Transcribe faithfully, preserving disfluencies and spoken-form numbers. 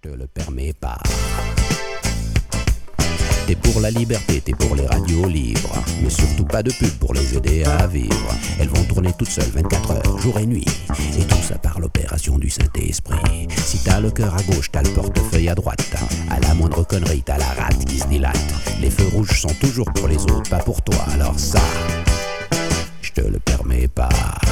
te le permets pas. T'es pour la liberté, t'es pour les radios libres, mais surtout pas de pub pour les aider à vivre. Elles vont tourner toutes seules vingt-quatre heures, jour et nuit, et tout ça par l'opération du Saint-Esprit. Si t'as le cœur à gauche, t'as le portefeuille à droite. À la moindre connerie, t'as la rate qui se dilate. Les feux rouges sont toujours pour les autres, pas pour toi, alors ça, je te le permets pas.